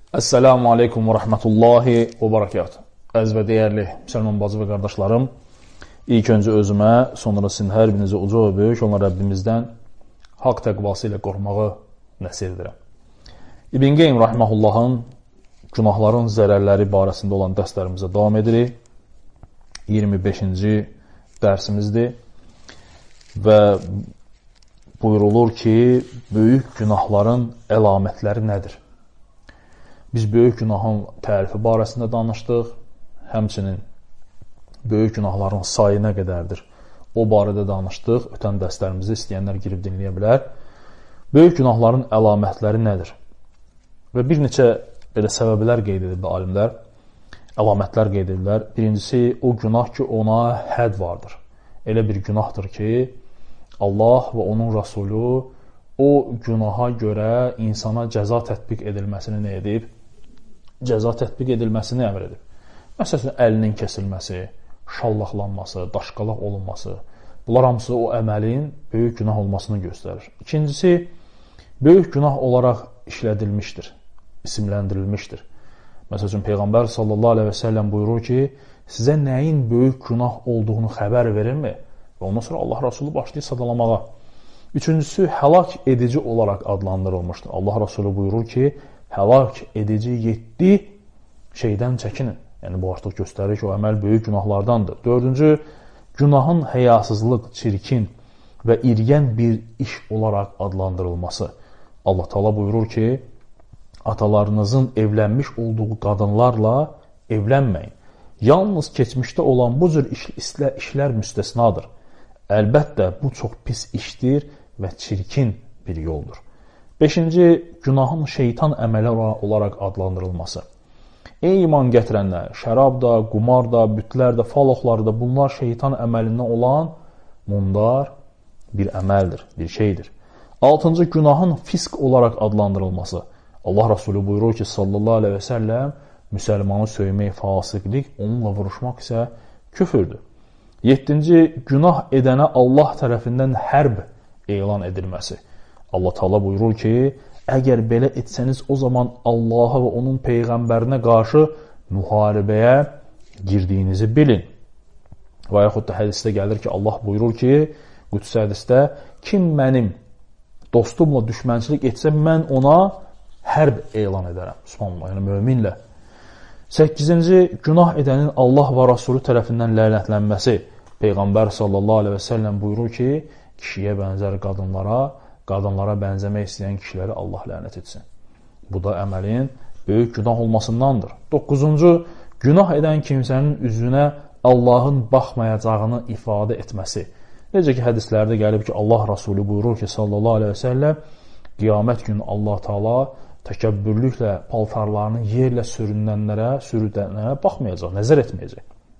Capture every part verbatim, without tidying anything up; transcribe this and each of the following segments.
Esselamu aleykum və rəhmətullahi və barakatuhu. Əziz və dəyərli müsəlman bacı və qardaşlarım, ilk öncə özümə, sonra sizin hər birinizə uca və böyük olan Rəbbimizdən haqq təqvası ilə qorxmağı nəsir edirəm. İbn Qeym Rahiməhullahın günahların zərərləri barəsində olan dərslərimizə davam edirik. iyirmi beşinci dərsimizdir və buyurulur ki, böyük günahların əlamətləri nədir? Biz böyük günahın tərifi barəsində danışdıq, həmçinin böyük günahların sayı nə qədərdir? O barədə danışdıq, ötən dərslərimizdə istəyənlər girib dinləyə bilər. Böyük günahların əlamətləri nədir? Və bir neçə belə səbəblər qeyd edildi alimlər, əlamətlər qeyd edillər. Birincisi, o günah ki, ona hədd vardır. Elə bir günahdır ki, Allah və onun Rasulü o günaha görə insana cəza tətbiq edilməsini nə edib? Cəza tətbiq edilməsini əmr edib. Məsələn, əlinin kəsilməsi, şallaqlanması, daşqalaq olunması, bunlar hamısı o əməlin böyük günah olmasını göstərir. İkincisi, böyük günah olaraq işlədilmişdir, isimləndirilmişdir. Məsələn, Peyğəmbər sallallahu aleyhi və səlləm buyurur ki, sizə nəyin böyük günah olduğunu xəbər verirmi? Və ondan sonra Allah Rasulü başlayır sadalamağa. Üçüncüsü, həlak edici olaraq adlandırılmışdır. Allah Rasulü buyurur ki, həlak edici yeddi şeydən çəkinin. Yəni, bu artıq göstərir ki, o əməl böyük günahlardandır. Dördüncü, günahın həyasızlıq, çirkin və irgən bir iş olaraq adlandırılması. Allah Teala buyurur ki, atalarınızın evlənmiş olduğu qadınlarla evlənməyin. Yalnız keçmişdə olan bu cür işlər, işlər müstəsnadır. Əlbəttə, bu çox pis işdir və çirkin bir yoldur. Beşinci, günahın şeytan əməli olaraq adlandırılması. Ey iman gətirənlər, şərab da, qumar da, bütlər də, faloxlar da, bunlar şeytan əməlindən olan mundar bir əməldir, bir şeydir. Altıncı, günahın fisk olaraq adlandırılması. Allah Rasulü buyurur ki, sallallahu aleyhi və səlləm, müsəlmanı söymək fasiqlik, onunla vuruşmaq isə küfürdür. Yeddinci, günah edənə Allah tərəfindən hərb elan edilməsi. Allah Teala buyurur ki, əgər belə etsəniz, o zaman Allaha və onun Peyğəmbərinə qarşı müharibəyə girdiyinizi bilin. Və yaxud da hədisdə gəlir ki, Allah buyurur ki, Qüdsə hədisdə, kim mənim dostumla düşmənçilik etsə, mən ona hərb elan edərəm. Subhanallah, yəni möminlə. Səkkizinci, günah edənin Allah və Rasulü tərəfindən lənətlənməsi. Peyğəmbər sallallahu aleyhi və səlləm buyurur ki, kişiyə bənzər qadınlara, qadınlara bənzəmək istəyən kişiləri Allah lənət etsin. Bu da əməlin böyük günah olmasındandır. Doqquzuncu, günah edən kimsənin üzünə Allahın baxmayacağını ifadə etməsi. Necə ki, hədislərdə gəlib ki, Allah Rasulü buyurur ki, sallallahu aleyhi və səlləm, qiyamət günü Allah Teala təkəbbürlüklə paltarlarını yerlə sürünənlərə, sürüdənlərə baxmayacaq, nəzər etməyəcək.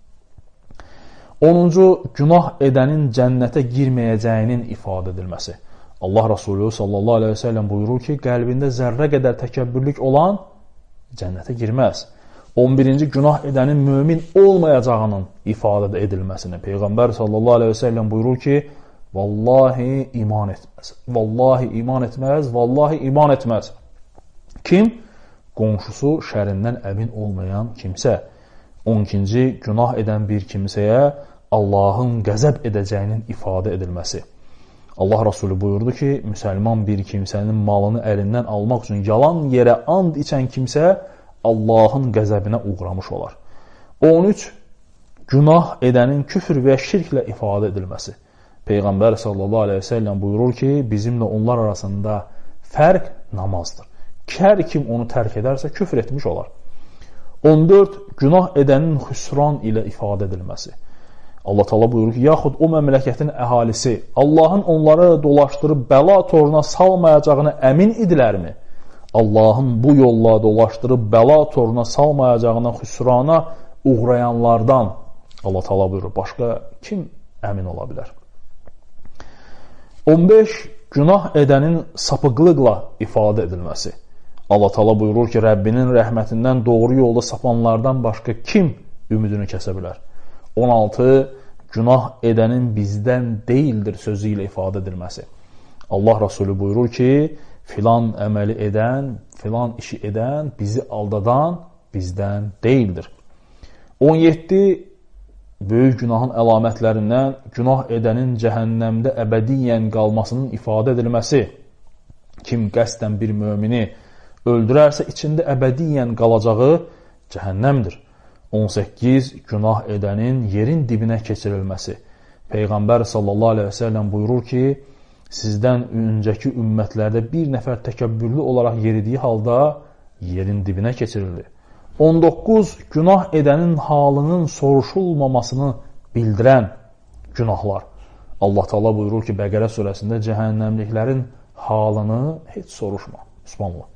Onuncu, günah edənin cənnətə girməyəcəyinin ifadə edilməsi. Allah Rasulü sallallahu aleyhi və səlləm buyurur ki, qəlbində zərrə qədər təkəbbürlük olan cənnətə girməz. on birinci, günah edənin mömin olmayacağının ifadə edilməsini. Peyğəmbər sallallahu aleyhi və səlləm buyurur ki, vallahi iman etməz, vallahi iman etməz, vallahi iman etməz. Kim? Qonşusu şərindən əmin olmayan kimsə. on ikinci, günah edən bir kimsəyə Allahın qəzəb edəcəyinin ifadə edilməsi. Allah Rasulü buyurdu ki, müsəlman bir kimsənin malını əlindən almaq üçün yalan yerə and içən kimsə Allahın qəzəbinə uğramış olar. on üç, günah edənin küfr və şirklə ifadə edilməsi. Peyğəmbər sallallahu aleyhi və səlləm buyurur ki, bizimlə onlar arasında fərq namazdır. Hər kim onu tərk edərsə küfr etmiş olar. on dörd, günah edənin xüsran ilə ifadə edilməsi. Allah Teala buyurur ki, yaxud o məmləkətin əhalisi Allahın onları dolaşdırıb bəla toruna salmayacağını əmin idilərmi? Allahın bu yolla dolaşdırıb bəla toruna salmayacağına, xüsrana uğrayanlardan Allah Teala buyurur, başqa kim əmin ola bilər? on beş, günah edənin sapıqlıqla ifadə edilməsi. Allah Teala buyurur ki, Rəbbinin rəhmətindən doğru yolda sapanlardan başqa kim ümidini kəsə bilər? on altı, günah edənin bizdən deyildir sözü ilə ifadə edilməsi. Allah Rasulü buyurur ki, filan əməli edən, filan işi edən, bizi aldadan bizdən deyildir. on yeddi böyük günahın əlamətlərindən günah edənin cəhənnəmdə əbədiyyən qalmasının ifadə edilməsi. Kim qəsdən bir mömini öldürərsə, içində əbədiyyən qalacağı cəhənnəmdir. on səkkiz günah edənin yerin dibinə keçirilməsi. Peyğəmbər sallallahu aleyhi və səlləm buyurur ki, sizdən öncəki ümmətlərdə bir nəfər təkəbbürlü olaraq yeridiyi halda yerin dibinə keçirildi. on doqquz günah edənin halının soruşulmamasını bildirən günahlar. Allah Teala buyurur ki, Bəqərə surəsində cəhənnəmliklərin halını heç soruşma. Subhanallah.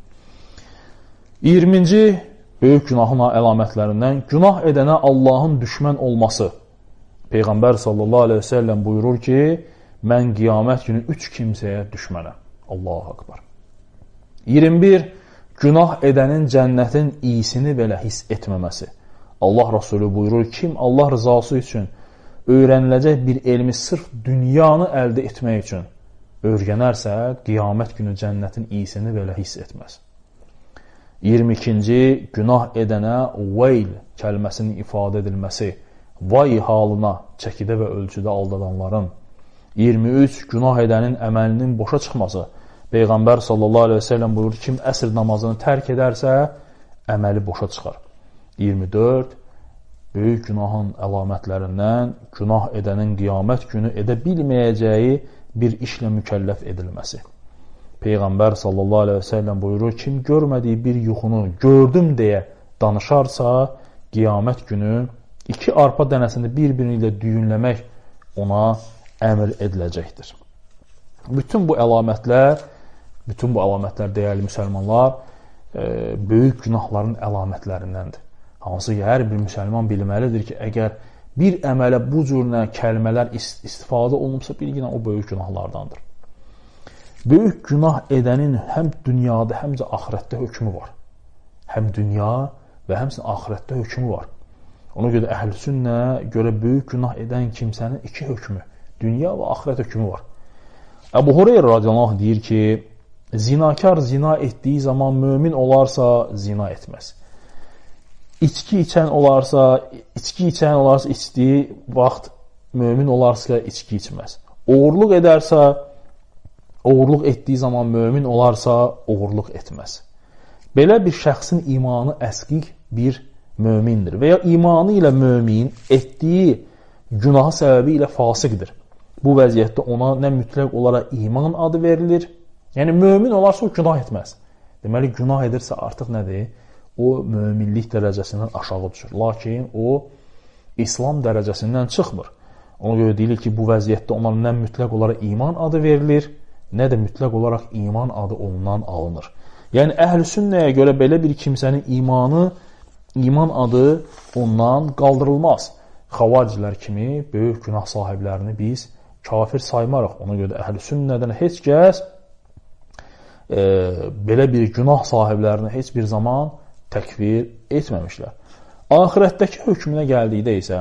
iyirminci böyük günahın əlamətlərindən günah edənə Allahın düşmən olması. Peyğəmbər sallallahu aleyhi və səlləm buyurur ki, mən qiyamət günü üç kimsəyə düşmənəm. Allahu akbar. iyirmi bir günah edənin cənnətin iyisini belə hiss etməməsi. Allah Rasulü buyurur, kim Allah rızası üçün öyrəniləcək bir elmi sırf dünyanı əldə etmək üçün öyrənərsə, qiyamət günü cənnətin iyisini belə hiss etməz. iyirmi ikinci günah edənə veyl kəlməsinin ifadə edilməsi. Vay halına çəkidə və ölçüdə aldadanların. iyirmi üç günah edənin əməlinin boşa çıxması. Peyğəmbər sallallahu aleyhi və səlləm buyurur, kim əsr namazını tərk edərsə, əməli boşa çıxar. iyirmi dörd böyük günahın əlamətlərindən günah edənin qiyamət günü edə bilməyəcəyi bir işlə mükəlləf edilməsi. Peyğəmbər sallallahu aleyhi və səlləm buyurur, kim görmədiyi bir yuxunu gördüm deyə danışarsa, qiyamət günü iki arpa dənəsini bir-birini ilə düyünləmək ona əmr ediləcəkdir. Bütün bu əlamətlər, bütün bu əlamətlər dəyərli müsəlmanlar, e, böyük günahların əlamətlərindəndir. Hansı ki, hər bir müsəlman bilməlidir ki, əgər bir əmələ bu cürlə kəlmələr istifadə olunubsa, bilginə o böyük günahlardandır. Böyük günah edənin həm dünyada, həm də axirətdə hökmü var. Həm dünya və həmçinin axirətdə hökmü var. Ona görə əhl-i sünnə görə böyük günah edən kimsənin iki hökmü, dünya və axirət hökmü var. Əbu Hureyra radiyallahu anh deyir ki, zinakar zina etdiyi zaman mömin olarsa zina etməz. İçki içən olarsa, içki içən olarsa içdiyi vaxt mömin olarsa içki içməz. Oğurluq edərsə, oğurluq etdiyi zaman mömin olarsa oğurluq etməz. Belə bir şəxsin imanı əskiq bir mömindir və ya imanı ilə mömin etdiyi günahı səbəbi ilə fasiqdir. Bu vəziyyətdə ona nə mütləq olaraq iman adı verilir, yəni mömin olarsa o günah etməz. Deməli, günah edirsə artıq nədir? O möminlik dərəcəsindən aşağı düşür. Lakin o İslam dərəcəsindən çıxmır. Ona görə deyilir ki, bu vəziyyətdə ona nə mütləq olaraq iman adı verilir, nə də mütləq olaraq iman adı ondan alınır. Yəni, əhl-i sünnəyə görə belə bir kimsənin imanı, iman adı ondan qaldırılmaz. Xavaricilər kimi böyük günah sahiblərini biz kafir saymarıq. Ona görə əhl-i sünnədən heç kəs e, belə bir günah sahiblərini heç bir zaman təkfir etməmişlər. Axirətdəki hökmünə gəldikdə isə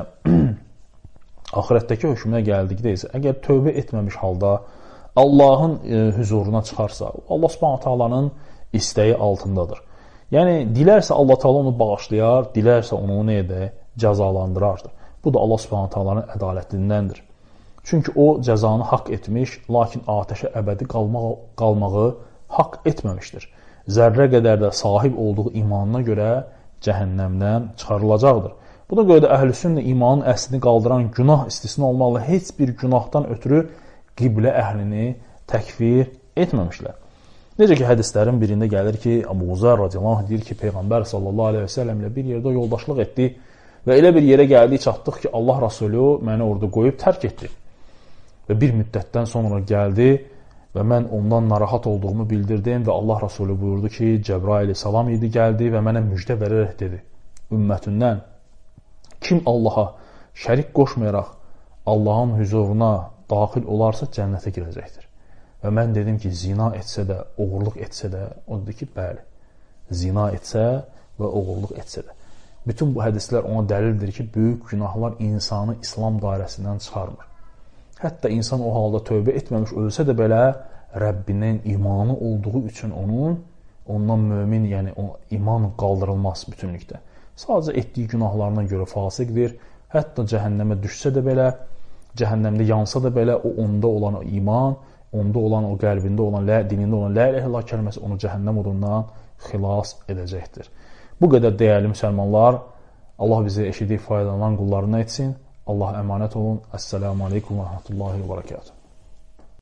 axirətdəki hökmünə gəldikdə isə əgər tövbə etməmiş halda Allahın e, huzuruna çıxarsa, Allah Subhanahu taalanın istəyi altındadır. Yəni, dilərsə Allah Taala onu bağışlayar, dilərsə onu nə edə cəzalandırardır. Bu da Allah Subhanahu taalanın ədalətindəndir. Çünki o cəzanı haqq etmiş, lakin atəşə əbədi qalmaq, qalmağı haqq etməmişdir. Zərrə qədər də sahib olduğu imanına görə cəhənnəmdən çıxarılacaqdır. Buna görə də əhl-i sünnə imanın əslini qaldıran günah istisna olmaqla heç bir günahdan ötürü qiblə əhlini təkfir etməmişlər. Necə ki, hədislərin birində gəlir ki, Əbu Zər radiyallahu anh deyir ki, Peyğəmbər sallallahu aleyhi və səlləm ilə bir yerdə yoldaşlıq etdi və elə bir yerə gəldik, çatdıq ki, Allah Rasulü məni orada qoyub tərk etdi. Və bir müddətdən sonra gəldi və mən ondan narahat olduğumu bildirdim və Allah Rasulü buyurdu ki, Cəbrail salam idi gəldi və mənə müjdə verərək dedi, ümmətindən kim Allaha şərik qoşmayaraq Allahın huzuruna daxil olarsa cənnətə girəcəkdir. Və mən dedim ki, zina etsə də, oğurluq etsə də, o dedi ki, bəli, zina etsə və oğurluq etsə də. Bütün bu hədislər ona dəlildir ki, böyük günahlar insanı İslam dairəsindən çıxarmır. Hətta insan o halda tövbə etməmiş ölsə də belə, Rəbbinin imanı olduğu üçün onun, ondan mömin, yəni o iman qaldırılmaz bütünlükdə. Sadəcə etdiyi günahlarına görə fasiqdir. Hətta cəhənnəmə düşsə də belə, cəhənnəmdə yansa da belə, o onda olan o iman, onda olan o qəlbində olan, dilində olan la ilahe illallah kəlməsi onu cəhənnəm odundan xilas edəcəkdir. Bu qədər dəyərli müsəlmanlar, Allah bizi eşidib faydalanan qullarına etsin. Allah əmanət olun. Əssəlamu aleykum və rəhmətullahi və bərəkatuhu.